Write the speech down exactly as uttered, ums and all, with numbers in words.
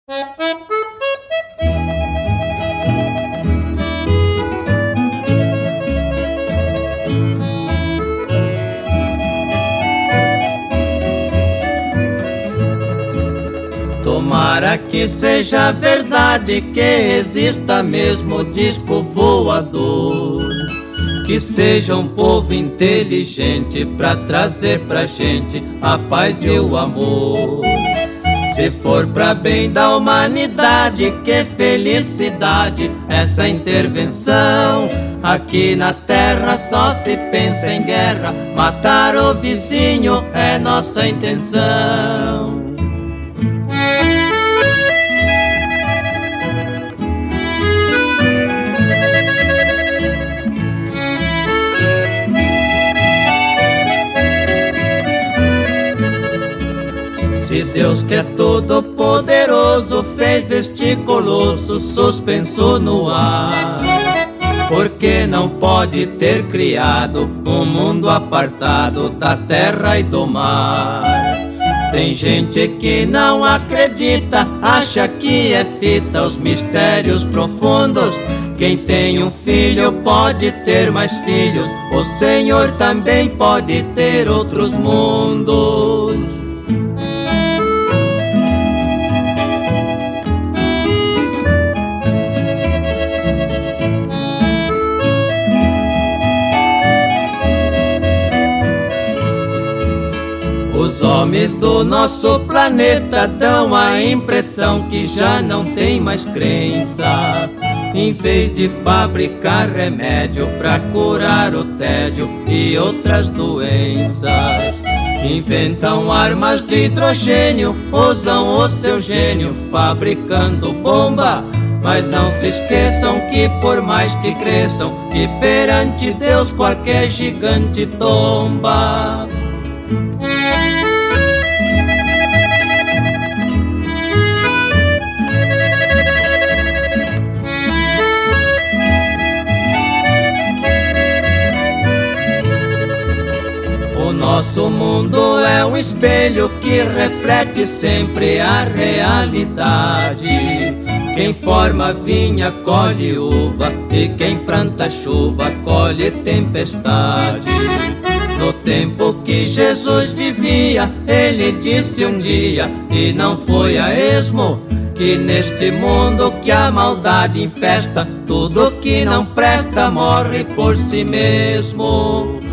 Tomara que seja verdade, que exista mesmo disco voador, que seja um povo inteligente pra trazer pra gente a paz e o amor. Se for pra bem da humanidade, que felicidade essa intervenção. Aqui na terra só se pensa em guerra, matar o vizinho é nossa intenção. Se Deus que é todo poderoso fez este colosso suspenso no ar, por que não pode ter criado um mundo apartado da terra e do mar? Tem gente que não acredita, acha que é fita os mistérios profundos. Quem tem um filho pode ter mais filhos, o Senhor também pode ter outros mundos. Os homens do nosso planeta dão a impressão que já não tem mais crença. Em vez de fabricar remédio pra curar o tédio e outras doenças, inventam armas de hidrogênio, usam o seu gênio fabricando bomba. Mas não se esqueçam que por mais que cresçam, que perante Deus qualquer gigante tomba. O nosso mundo é um espelho que reflete sempre a realidade. Quem forma vinha colhe uva, e quem planta chuva colhe tempestade. No tempo que Jesus vivia, ele disse um dia, e não foi a esmo, que neste mundo que a maldade infesta, tudo que não presta morre por si mesmo.